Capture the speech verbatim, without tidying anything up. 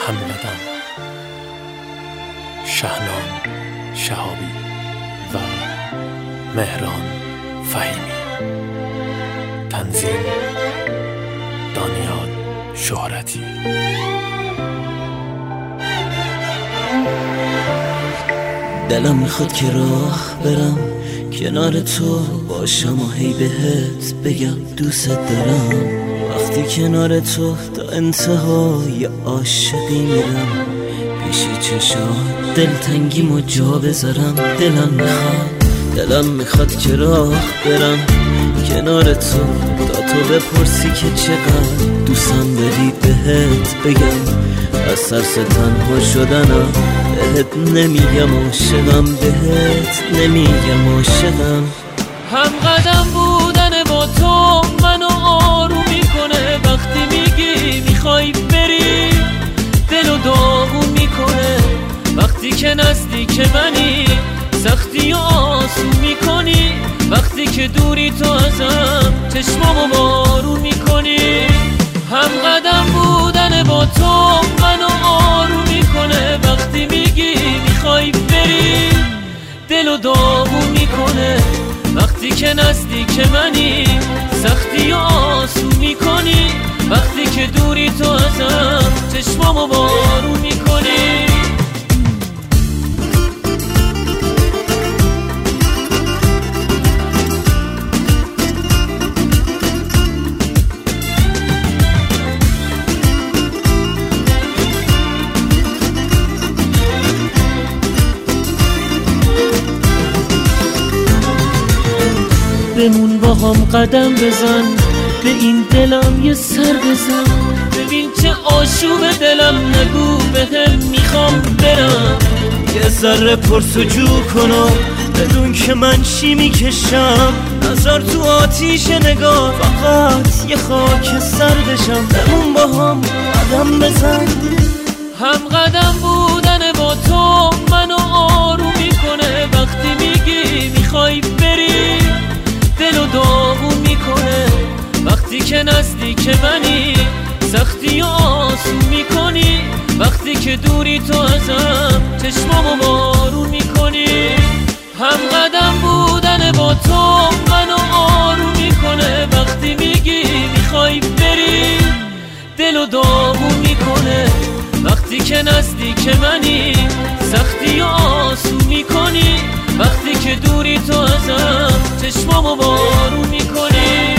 همقدم. شهنام شهابی و مهران فهیمی. تنظیم دانیال شهرتی. دلم میخواد که راه برم کنار تو باشم و هی بهت بگم دوست دارم. وقتی کنار تو تا انتهای عاشقی میرم، پیشی چشات دلتنگیمو جا بذارم. دلم میخواد دلم میخواد که راه برم کنار تو تا تو بپرسی که چقدر دوستم داری بهت بگم. از ترس تنها شدنم بهت نمیگم عاشقم، بهت نمیگم عاشقم. هم قدم بودن با تو منو آروم میکنه، وقتی میگی میخوای بری دلو داغون میکنه. وقتی که نزدیک منی سختی و آسون میکنی، وقتی که دوری تو ازم چشمامو بارون میکنی. هم قدم بودن با تو منو آروم میکنه، وقتی میگی میخوای بری دلو داغون میکنه. وقتی که نزدیک منی سختی و آسون میکنی، وقتی که دوری تو ازم چشمامو بارون میکنی. بمون با هم قدم بزن، به این دلم یه سر بزن. ببین چه آشوب دلم، نگو بهم میخوام برم. یه ذره پرسجو کنم بدون که من چی میکشم. نظر تو آتیش نگاه فقط یه خاک سر بشم. بمون با هم قدم بزن. هم قدم بودن با تو منو آروم میکنه، وقتی میگی میخوای بری دلو داغون میکنه. وقتی که نزدیک منی سختی و آسون میکنی، وقتی که دوری تو ازم چشمامو بارون میکنی. هم قدم بودن با تو منو آروم میکنه، وقتی میگی میخوای بری دلو داغون میکنه. وقتی که نزدیک منی سختی و آسون میکنی، وقتی که دوری تو ازم چشمامو بارون میکنی.